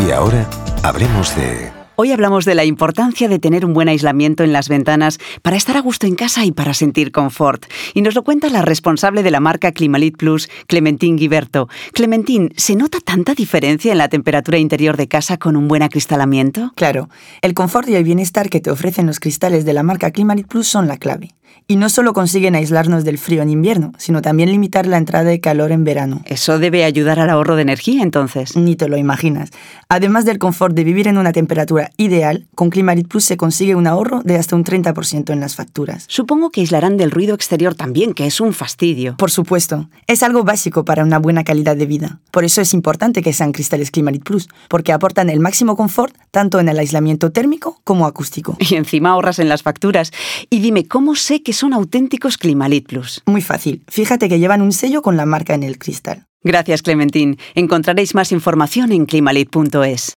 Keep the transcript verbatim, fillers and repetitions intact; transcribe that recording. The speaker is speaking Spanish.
Y ahora, hablemos de... Hoy hablamos de la importancia de tener un buen aislamiento en las ventanas para estar a gusto en casa y para sentir confort. Y nos lo cuenta la responsable de la marca Climalit Plus, Clementine Guiberto. Clementine, ¿se nota tanta diferencia en la temperatura interior de casa con un buen acristalamiento? Claro, el confort y el bienestar que te ofrecen los cristales de la marca Climalit Plus son la clave. Y no solo consiguen aislarnos del frío en invierno, sino también limitar la entrada de calor en verano. Eso debe ayudar al ahorro de energía, entonces. Ni te lo imaginas. Además del confort de vivir en una temperatura ideal, con Climalit Plus se consigue un ahorro de hasta un treinta por ciento en las facturas. Supongo que aislarán del ruido exterior también, que es un fastidio. Por supuesto. Es algo básico para una buena calidad de vida. Por eso es importante que sean cristales Climalit Plus, porque aportan el máximo confort tanto en el aislamiento térmico como acústico. Y encima ahorras en las facturas. Y dime, ¿cómo sé que son auténticos Climalit Plus? Muy fácil. Fíjate que llevan un sello con la marca en el cristal. Gracias, Clementine. Encontraréis más información en climalit punto es.